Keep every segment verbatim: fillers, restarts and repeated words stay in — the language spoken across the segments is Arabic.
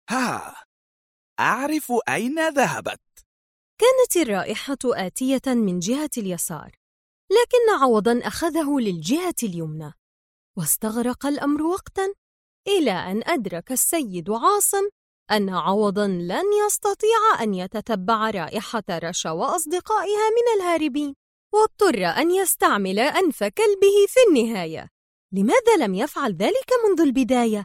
ها، أعرف أين ذهبت. كانت الرائحة آتية من جهة اليسار، لكن عوضاً أخذه للجهة اليمنى، واستغرق الأمر وقتاً إلى أن أدرك السيد عاصم أن عوضاً لن يستطيع أن يتتبع رائحة رشا وأصدقائها من الهاربين، واضطر أن يستعمل أنف كلبه في النهاية. لماذا لم يفعل ذلك منذ البداية؟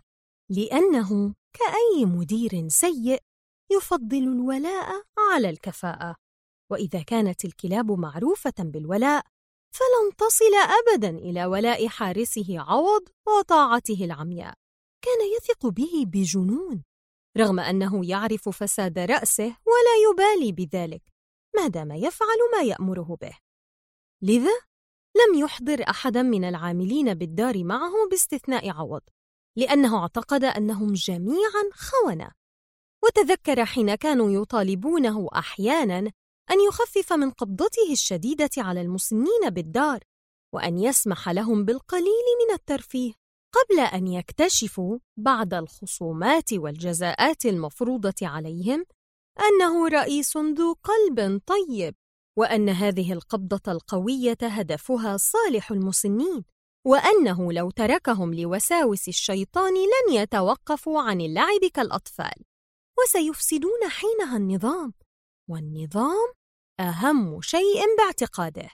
لأنه كأي مدير سيء يفضل الولاء على الكفاءة، وإذا كانت الكلاب معروفة بالولاء فلن تصل أبداً إلى ولاء حارسه عوض وطاعته العمياء. كان يثق به بجنون، رغم أنه يعرف فساد رأسه ولا يبالي بذلك ما دام يفعل ما يأمره به. لذا لم يحضر أحداً من العاملين بالدار معه باستثناء عوض، لأنه اعتقد أنهم جميعاً خونة. وتذكر حين كانوا يطالبونه أحياناً أن يخفف من قبضته الشديدة على المسنين بالدار، وأن يسمح لهم بالقليل من الترفيه قبل أن يكتشفوا بعد الخصومات والجزاءات المفروضة عليهم أنه رئيس ذو قلب طيب، وأن هذه القبضة القوية هدفها صالح المسنين، وأنه لو تركهم لوساوس الشيطان لن يتوقفوا عن اللعب كالأطفال، وسيفسدون حينها النظام. والنظام أهم شيء باعتقاده.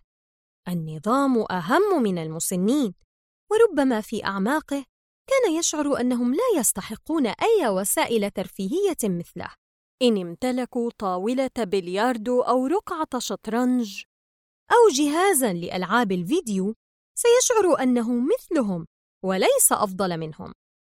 النظام أهم من المسنين، وربما في أعماقه كان يشعر أنهم لا يستحقون أي وسائل ترفيهية مثله. إن امتلكوا طاولة بلياردو أو رقعة شطرنج أو جهازاً لألعاب الفيديو سيشعر أنه مثلهم وليس أفضل منهم.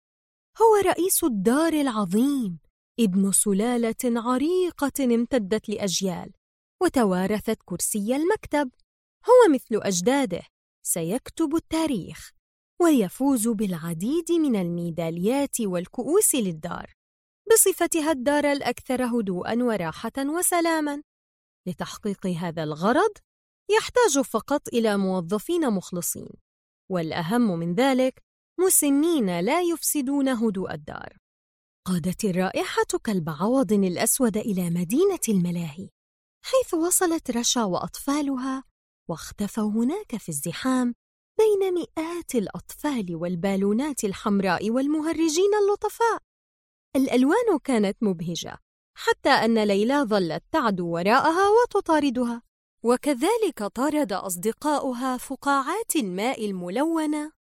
هو رئيس الدار العظيم، ابن سلالة عريقة امتدت لأجيال وتوارثت كرسي المكتب. هو مثل أجداده، سيكتب التاريخ ويفوز بالعديد من الميداليات والكؤوس للدار بصفتها الدار الأكثر هدوءاً وراحة وسلاماً. لتحقيق هذا الغرض يحتاج فقط إلى موظفين مخلصين، والأهم من ذلك مسنين لا يفسدون هدوء الدار. قادت الرائحة كلب عوض الأسود إلى مدينة الملاهي، حيث وصلت رشا وأطفالها واختفوا هناك في الزحام بين مئات الأطفال والبالونات الحمراء والمهرجين اللطفاء. الألوان كانت مبهجة، حتى أن ليلى ظلت تعدو وراءها وتطاردها، وكذلك طارد أصدقاؤها فقاعات الماء الملونة